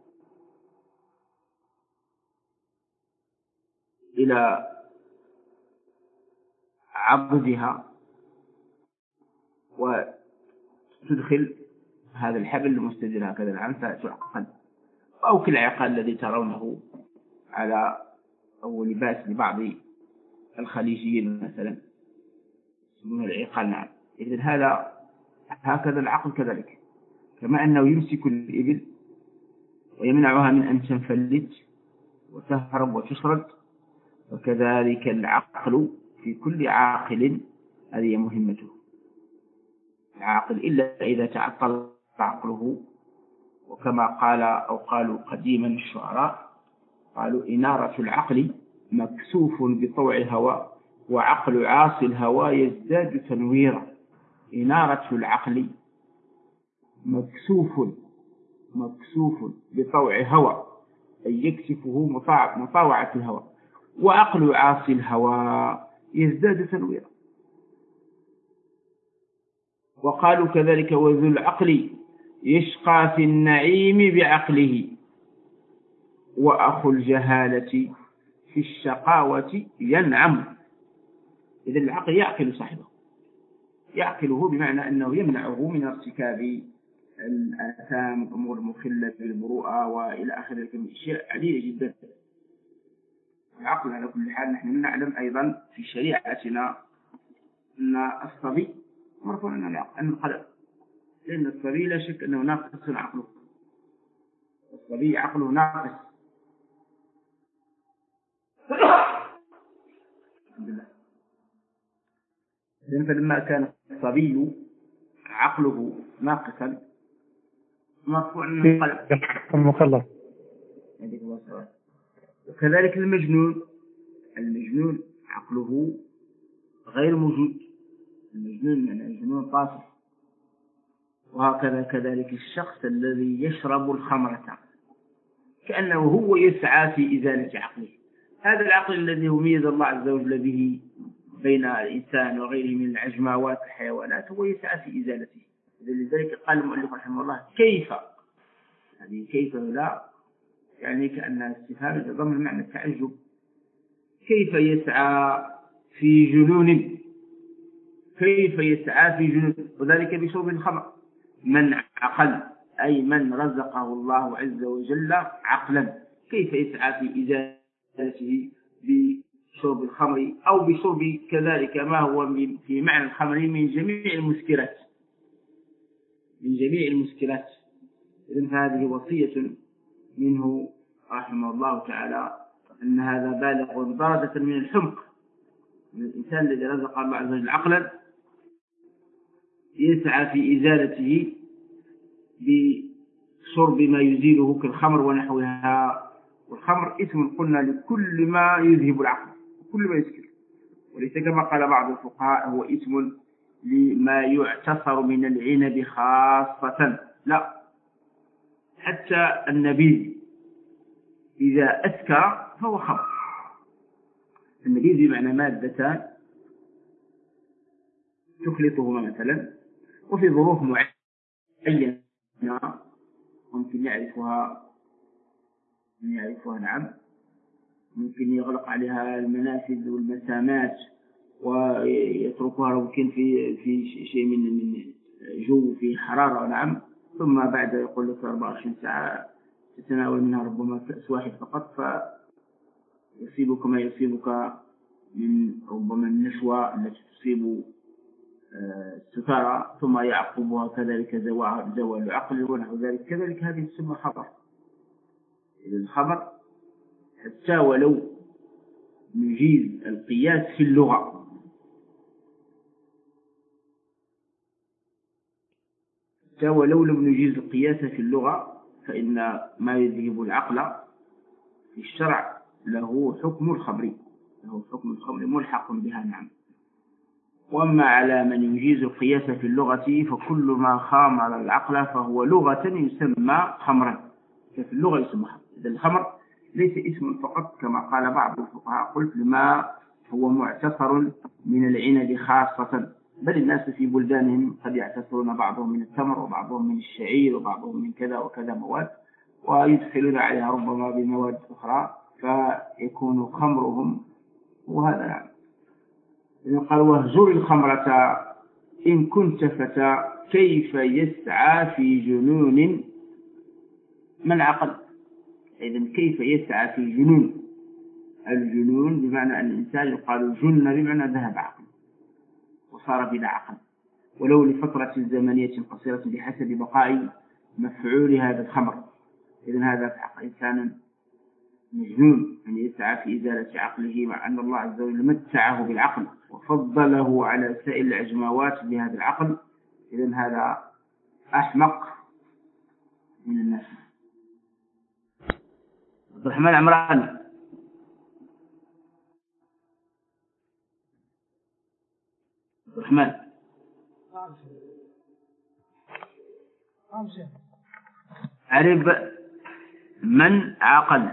إلى عضدها، وتدخل هذا الحبل المستدير هكذا العنفة تعقل، أو كالعقال الذي ترونه على أو لباس لبعض الخليجيين مثلا، يسمونه العقال. نعم. إذن هكذا العقل كذلك، كما أنه يمسك الإبل ويمنعها من أن تنفلت وتهرب وتشرد، وكذلك العقل في كل عاقل هذه مهمته. العاقل إلا إذا تعطل عقله، وكما قال أو قالوا قديما الشعراء، قالوا إنارة العقل مكسوف بطوع الهوى، وعقل عاصي الهوى يزداد تنويرا. إنارة العقل مكسوف بطوع هوى، أي يكسفه مطاوعة الهوى، وعقل عاصي الهوى يزداد تنويرا. وقالوا كذلك وذو العقل يشقى في النعيم بعقله، وأخو الجهالة في الشقاوة ينعم. إذا العقل يعقل صاحبه، يعقله بمعنى أنه يمنعه من ارتكاب الآثام والأمور المخلة بالبروءة وإلى آخره من أشياء عديدة جدا. العقل على كل حال نحن نعلم أيضا في شريعتنا أن الصبي مرفوع عن القلم، لأن الصبي لا شك أنه ناقص عقله، الصبي عقله ناقص. الحمد لله. فلما كان الصبي عقله ناقصا مرفوع عن القلم المكلف. وكذلك المجنون عقله غير موجود، المجنون يعني الجنون طافح. وهكذا كذلك الشخص الذي يشرب الخمرة كأنه هو يسعى في إزالة عقله، هذا العقل الذي ميز الله عز وجل به بين الإنسان وغيره من العجماوات الحيوانات هو يسعى في إزالته. لذلك قال المؤلف رحمه الله كيف، هذه كيف لا يعني كأنها استفهام يتضمن معنى التعجب. كيف يسعى في جنون، كيف يسعى في جنون، وذلك بشرب الخمر. من عقل أي من رزقه الله عز وجل عقلا، كيف يسعى في إزالته بشرب الخمر أو بشرب كذلك ما هو في معنى الخمر من جميع المسكرات، من جميع المسكرات. إذن هذه وصية منه رحمه الله تعالى أن هذا بالغ درجة من الحمق من الإنسان الذي رزق الله عز وجل عقلا يسعى في إزالته بشرب ما يزيله كالخمر ونحوها. والخمر اسم قلنا لكل ما يذهب العقل، كل ما يسكر، وليس كما قال بعض الفقهاء هو اسم لما يعتصر من العنب خاصة، لا، حتى النبيذ إذا أسكر فهو خمر. النبيذ بمعنى مادتان تخلطهما مثلا وفي ظروف معينة ممكن يعرفها نعم، ممكن يغلق عليها المنافذ والمسامات ويتركها ممكن في شيء من جو في حرارة، نعم، ثم بعد يقول لك 24 ساعة تتناول منها ربما كأس واحد فقط فيصيبك ما يصيبك من ربما النشوة التي تصيب الستارة، ثم يعقبها كذلك زوال العقل ونحو ذلك. كذلك هذه تسمى خبر. إذا الخبر حتى ولو نجيز القياس في اللغة، حتى ولو لم نجيز القياس في اللغة فإن ما يذهب العقل في الشرع له حكم الخبر، له حكم الخبر ملحق بها، نعم. وأما على من يجيز القياس في اللغة فكل ما خامر العقل فهو لغة يسمى خمرا، ففي اللغة يسمى خمر. إذا الخمر ليس اسم فقط كما قال بعض الفقهاء قلت لما هو معتصر من العنب خاصة، بل الناس في بلدانهم قد يعتصرون بعضهم من التمر وبعضهم من الشعير وبعضهم من كذا وكذا مواد ويدخلون عليها ربما بمواد أخرى فيكون خمرهم، وهذا يعني. إذن قال واهجر الخمرة إن كنت فتى كيف يسعى في جنون من عقل. إذن كيف يسعى في جنون، الجنون بمعنى أن الإنسان يقال جن بمعنى ذهب عقل وصار بلا عقل ولو لفترة زمنية قصيرة بحسب بقاء مفعول هذا الخمر. إذن هذا في حق إنسان مجنون أن يسعى في إزالة عقله، مع أن الله عز وجل متعه بالعقل وفضله على سائر العجماوات بهذا العقل. إذن هذا أحمق من الناس. عبد الرحمن عمراني. عبد الرحمن عرب من عقل،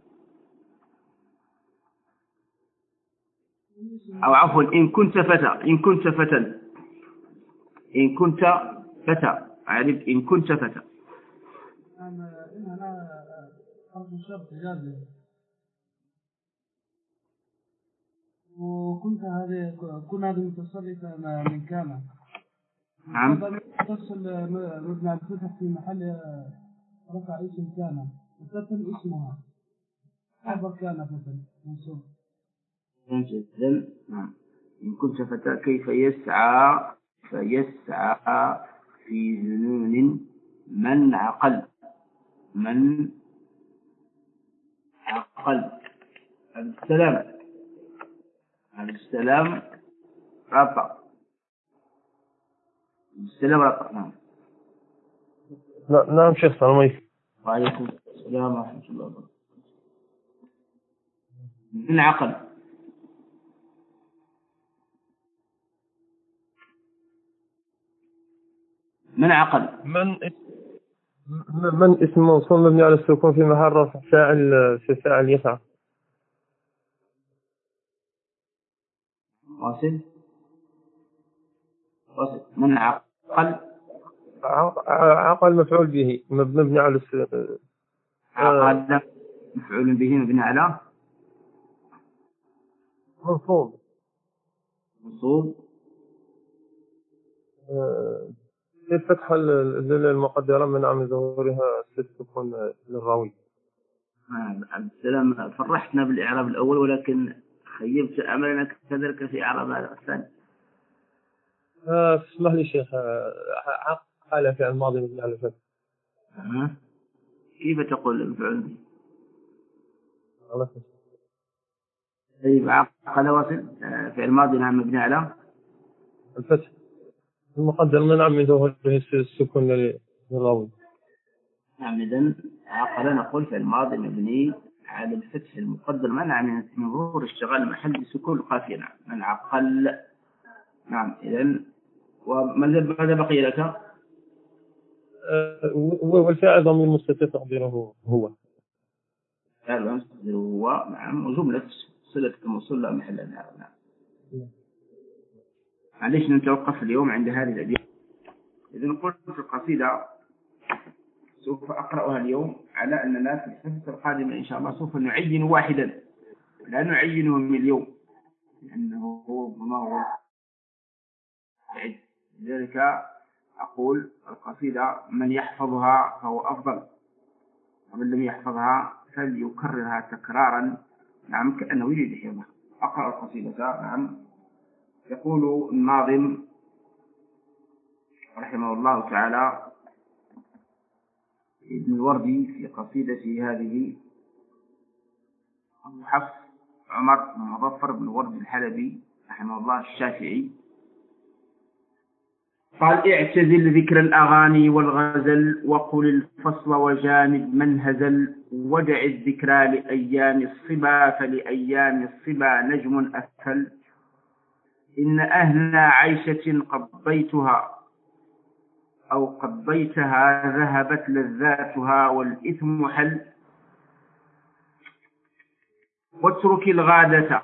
أو عفوا إن كنت فتى، إن كنت فتى، إن كنت فتى، عرب إن كنت فتى. وكنت كنا متصرفة من كان، نعم، تصل مبنى الفتح في محل رفع اسم كان وفتن اسمها عبر كان فتن منصوب. نعم. إن كنت فتى كيف يسعى فيسعى في جنون من عقل، من عقل. السلام، السلام رفع، السلام رفع. نعم. نعم شيخ، السلام عليكم. وعليكم السلام ورحمة الله وبركاته. من عقل، من عقل. من اسم موصول مبني على السكون في محل رفع فاعل، في فاعل يسعى. واصل من عقل. عقل مفعول به مبني على عقل مفعول به مبني على منصوب الفتحة المقدرة منع من ظهورها السكون للراوي. عبد السلام فرحتنا بالإعراب الأول ولكن خيبت أملنا كذلك في إعراب هذا الثاني. اسمح لي شيخ، عقل في الماضي مبني على الفتح. كيف تقول المفعول به؟ غلط. طيب عقل واصل في الماضي نعم مبني على الفتح المقدر منع من ظهوره السكون للراوي. نعم إذن عقل نقول في الماضي مبني على الفتح المقدر منع من ظهور اشتغال محل بسكون القافية. نعم من عقل. نعم إذن وماذا بقي لك؟ والفاعل ضمير مستتر تقديره هو. فاعل مستتر هو. نعم وجملة صلة كموصول لا محل لها. نعم معليش نتوقف اليوم عند هذه الأبيات. إذن قلت في القصيدة سوف أقرأها اليوم على أننا في الحصة القادمة إن شاء الله سوف نعين واحدا لا نعينه من اليوم لأنه هو ما هو بعيد. لذلك أقول القصيدة من يحفظها فهو أفضل ومن لم يحفظها فليكررها تكرارا. نعم كأنه يريد حفظها. أقرأ القصيدة. نعم يقول الناظم رحمه الله تعالى ابن الوردي في قصيدته هذه أبو حفص عمر بن مظفر بن ورد الحلبي رحمه الله الشافعي قال اعتزل ذكر الأغاني والغزل وقل الفصل وجانب من هزل ودع الذكرى لأيام الصبا فلأيام الصبا نجم أفل إن أهل عيشة قضيتها أو قضيتها ذهبت لذاتها والإثم حل واترك الغادة.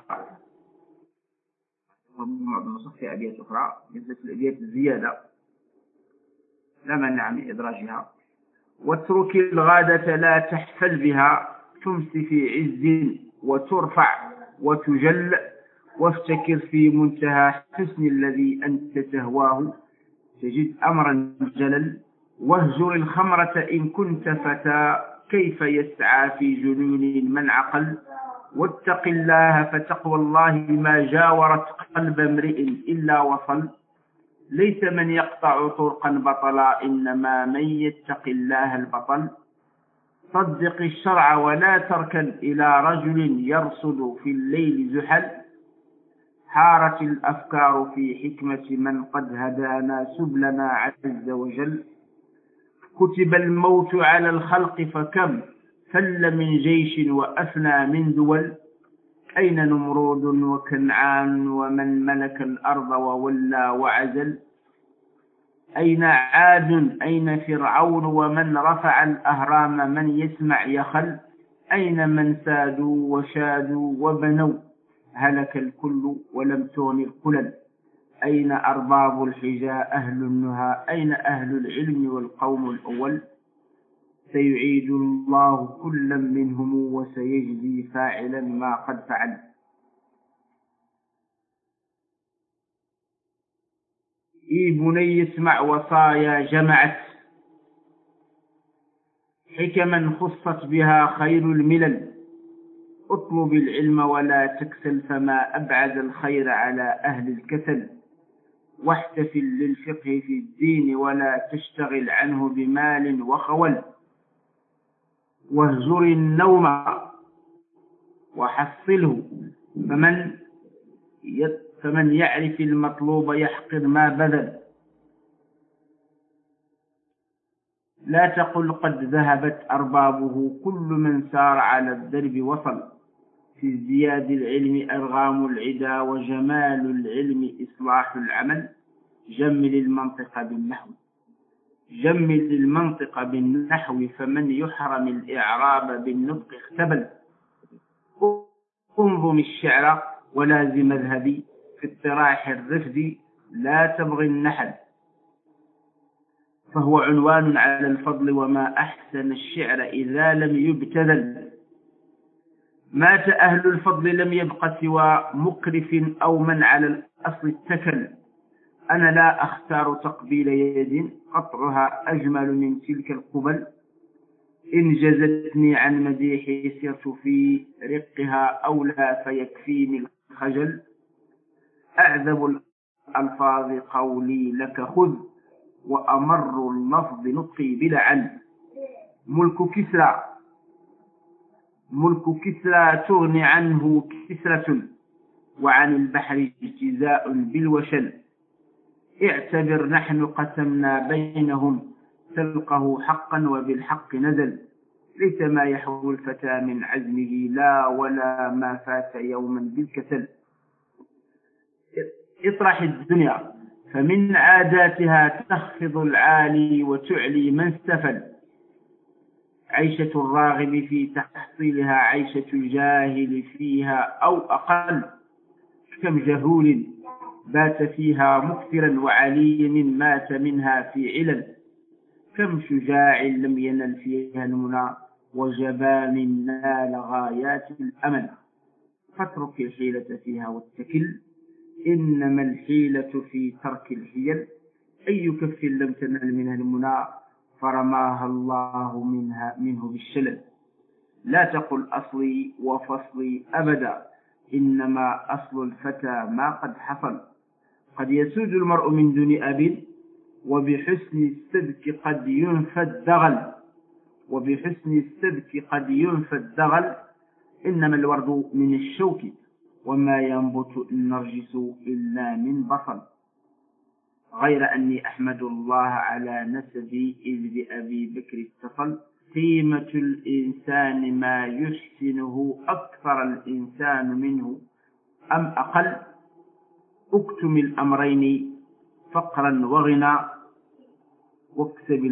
في أبيات أخرى مثل الأبيات الزيادة لا منع من إدراجها. واترك الغادة لا تحفل بها تمسي في عز وترفع وتجل وافتكر في منتهى حسن الذي أنت تهواه تجد أمرا جلل. واهجر الخمرة إن كنت فتى كيف يسعى في جنون من عقل. واتق الله فتقوى الله ما جاورت قلب امرئ إلا وصل. ليس من يقطع طرقا بطلا إنما من يتق الله البطل. صدق الشرع ولا تركن إلى رجل يرصد في الليل زحل. حارت الأفكار في حكمة من قد هدانا سبلنا عز وجل. كتب الموت على الخلق فكم فل من جيش وأفنى من دول. أين نمرود وكنعان ومن ملك الأرض وولى وعزل. أين عاد أين فرعون ومن رفع الأهرام من يسمع يخل. أين من سادوا وشادوا وبنوا هلك الكل ولم تغن القلل. أين أرباب الحجى أهل النهى أين أهل العلم والقوم الأول. سيعيد الله كلا منهم وسيجزي فاعلا ما قد فعل. إي بني اسمع وصايا جمعت حكما خصت بها خير الملل. اطلب العلم ولا تكسل فما أبعد الخير على أهل الكسل. واحتفل للفقه في الدين ولا تشتغل عنه بمال وخول. واهجر النوم وحصله فمن يعرف المطلوب يحقر ما بذل. لا تقل قد ذهبت أربابه كل من سار على الدرب وصل. في ازدياد العلم أرغام العدا وجمال العلم إصلاح العمل. جمل المنطق بالنحو فمن يحرم الإعراب بالنطق اختبل. انظم الشعر ولازم مذهبي في اطراح الرفد لا تبغي النحل، فهو عنوان على الفضل وما أحسن الشعر إذا لم يبتذل. مات أهل الفضل لم يبق سوى مكرف أو من على الأصل اتكل. أنا لا أختار تقبيل يد قطعها أجمل من تلك القبل. إن جزتني عن مديحي سرت في رقها أولى فيكفيني الخجل. أعذب الألفاظ قولي لك خذ، وأمر اللفظ نطقي بلعل. ملك كسرى تغني عنه كسرة، وعن البحر اجتزاء بالوشل. اعتبر نحن قسمنا بينهم تلقه حقا وبالحق نزل. ليس ما يحوي الفتى من عزمه لا، ولا ما فات يوما بالكسل. اطرح الدنيا فمن عاداتها تخفض العالي وتعلي من سفل. عيشة الراغب في تحصيلها عيشة الجاهل فيها أو أقل. كم جهول بات فيها مكثرا وعليم مات منها في علل. كم شجاع لم ينل فيها المنى وجبان نال غايات الأمل. فاترك الحيلة فيها واتكل، إنما الحيلة في ترك الحيل. أي كف لم تنل منها المنى فرماها الله منه بالشلل. لا تقل أصلي وفصلي أبدا، إنما أصل الفتى ما قد حصل. قد يسود المرء من دون أب، وبحسن السبك قد ينفى الدغل. إنما الورد من الشوك، وما ينبت النرجس إلا من بصل. غير أني أحمد الله على نسبي إذ بأبي بكر اتصل. قيمة الإنسان ما يحسنه أكثر الإنسان منه أم أقل. اكتم الأمرين فقرا وغنى، واكسب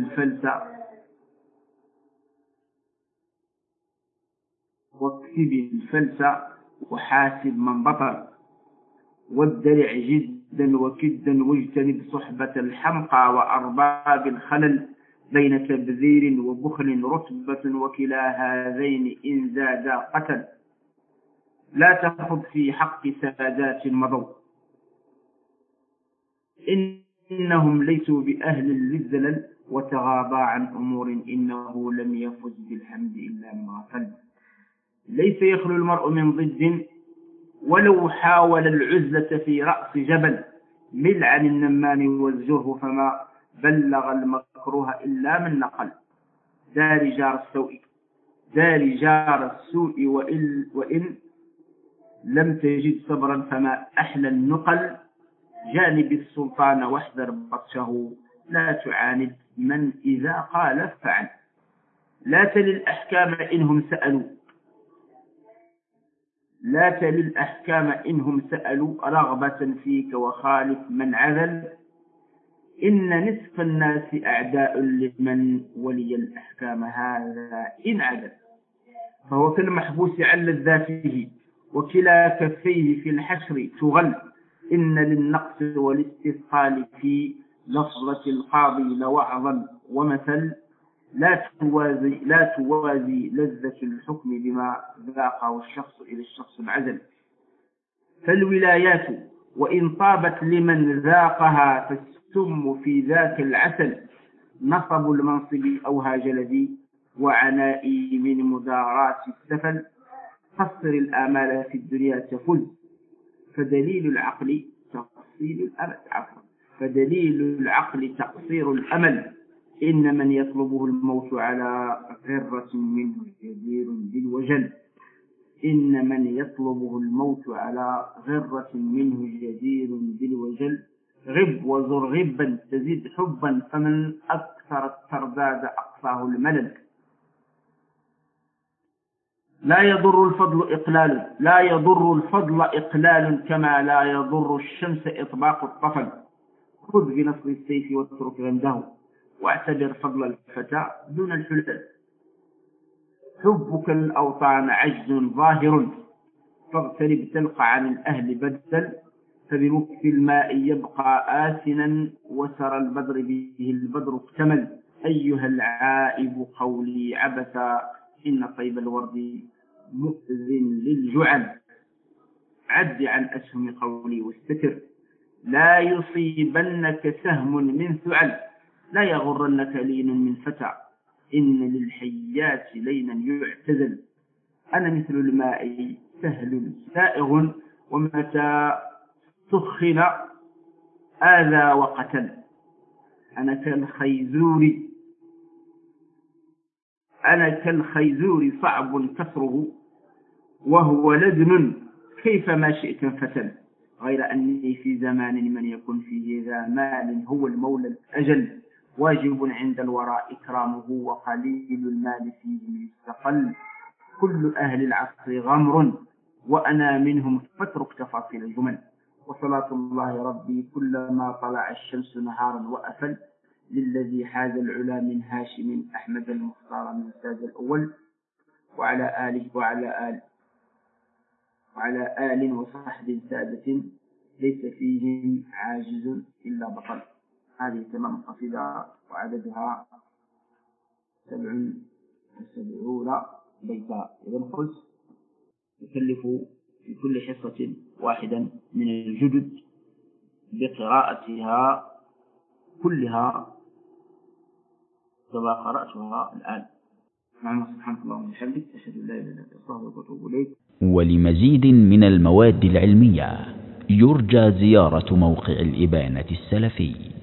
الفلس وحاسب من بطل. والدرع جدا وكدا واجتنب صحبة الحمقى وأرباب الخلل. بين تبذير وبخل رتبة، وكلا هذين إن زادا قتل. لا تخض في حق سادات مضوا، إنهم ليسوا بأهل للزلل. وتغاضى عن أمور إنه لم يفز بالحمد إلا من غفل. ليس يخلو المرء من ضد ولو حاول العزلة في رأس جبل. مل عن النمان والزره فما بلغ المكروه إلا من نقل. دار جار السوء وإن لم تجد صبرا فما أحلى النقل. جانب السلطان واحذر بطشه، لا تعاند من إذا قال فعل. لا تل الأحكام إنهم سألوا رغبة فيك وخالف من عذل. إن نصف الناس أعداء لمن ولي الأحكام هذا إن عدل. فهو كالمحبوس عن لذاته، وكلا كفيه في الحشر تغل. إن للنقص والاستثقال في لفظة القاضي لوعظا ومثل. لا توازي لذة الحكم بما ذاقه الشخص إلى الشخص العزل. فالولايات وإن طابت لمن ذاقها فالسم في ذاك العسل. نصب المنصب أوهى جلدي وعنائي من مدارات السفل. قصر الآمال في الدنيا تفل، فدليل العقل تقصير الأمل. إن من يطلبه الموت على غرة منه جدير بالوجل. غب وزر غبا تزيد حبا، فمن أكثر الترداد أقصاه الملل. لا يضر الفضل إقلال كما لا يضر الشمس إطباق الطفل. خذ بنصر السيف واترك غمده، واعتبر فضل الفتى دون الحلل. حبك الأوطان عجز ظاهر، فاغترب تلقى عن الأهل بدل. فبمكث الماء يبقى آسنا وسر البدر به البدر اكتمل. أيها العائب قولي عبثا إن طيب الورد مؤذن للجعل. عد عن أسهم قولي واستتر لا يصيبنك سهم من ثعل. لا يغرنك لين من فتى إن للحيات لينا يعتزل. أنا مثل الماء سهل سائغ ومتى سخن آذى وقتل. أنا كالخيزور صعب كسره وهو لدن كيفما شئت فتل. غير أني في زمان من يكن فيه ذا مال هو المولى الأجل. واجب عند الوراء إكرامه وقليل المال فيه يستقل. كل أهل العصر غمر وأنا منهم فاترك تفاصيل الجمل. وصلاة الله ربي كلما طلع الشمس نهارا وأفل للذي حاز العلا من هاشم أحمد المختار من ساد الأول وعلى آل وصحب سادة ليس فيهم عاجز إلا بطل. هذه تمام القصيدة وعددها 77 بيتا. إذا قلت يكلف في كل حصة واحدا من الجدد بقراءتها كلها كما قرأتها الآن. سبحانك اللهم وبحمدك أشهد أن لا إله إلا أنت أستغفرك وأتوب إليك. ولمزيد من المواد العلمية يرجى زيارة موقع الإبانة السلفي.